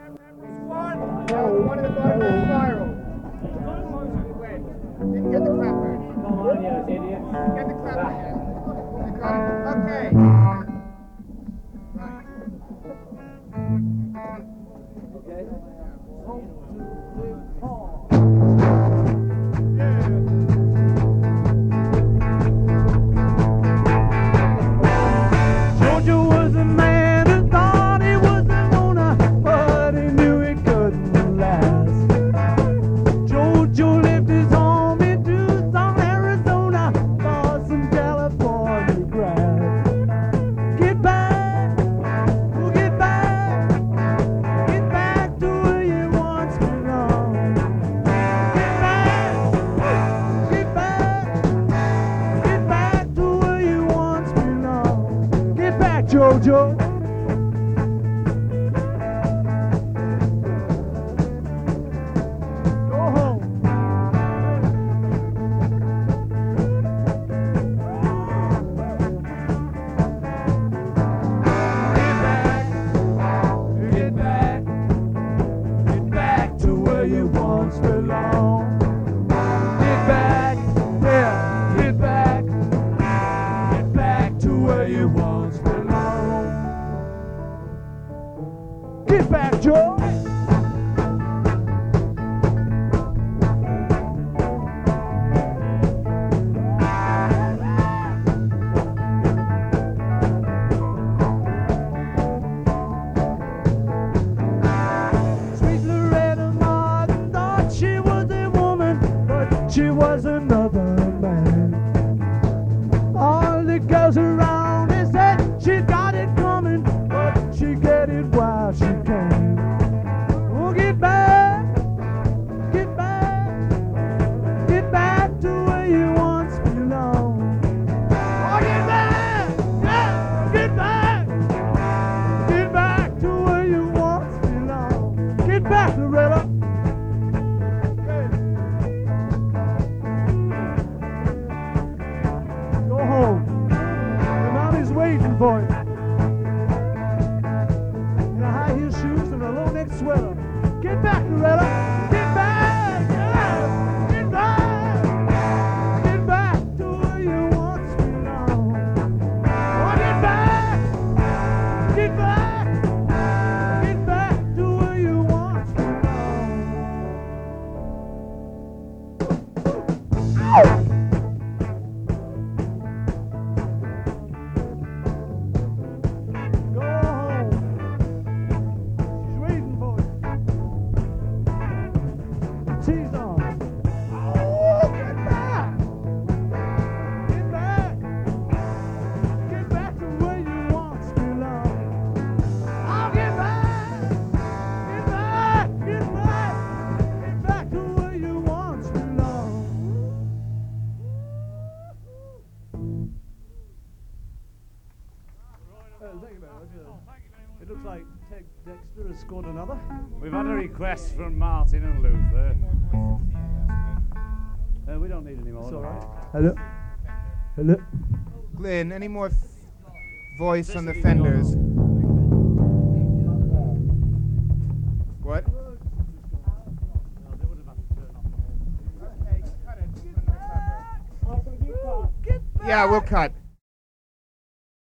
One of the bottom of the spiral. Didn't get the clapper. Come on, you idiot. Get the clapper yet. You got it? Okay. Right. Okay. Georgia was a man who thought he was the owner, but he knew he couldn't last. Jojo left his home in Tucson, Arizona, for some California grass. Get back, oh, get back to where you once belonged. Get back to where you once belonged. Get back, Jojo. Go home. Get back to where you once belonged. Get back, yeah, get back to where you once belonged. Get back, Joe. Sweet Loretta Martin thought she was a woman, but she was another man. All the girls around her said she got it coming, but she get it while she can. Oh, get back to where you once belonged. Oh, get back, yeah, get back to where you once belonged. Get back, Loretta. Go home. Your mommy's waiting for you. In a high heel shoes and a low neck sweater. Get back, Loretta. Get back. Yeah. Get back to where you once belonged. Oh, get back to where you once belonged. Go home. She's waiting for you. Tease on. Oh, get back. Get back to where you once belonged. Oh, get back to where you once belonged. Thank you very much. It looks like Ted Dexter has scored another. We've had a request from Martin and Luther. We don't need any more. It's all right. Hello. Hello. Glenn, any more voice on the Fenders? What? Okay, cut it. Yeah, we'll cut.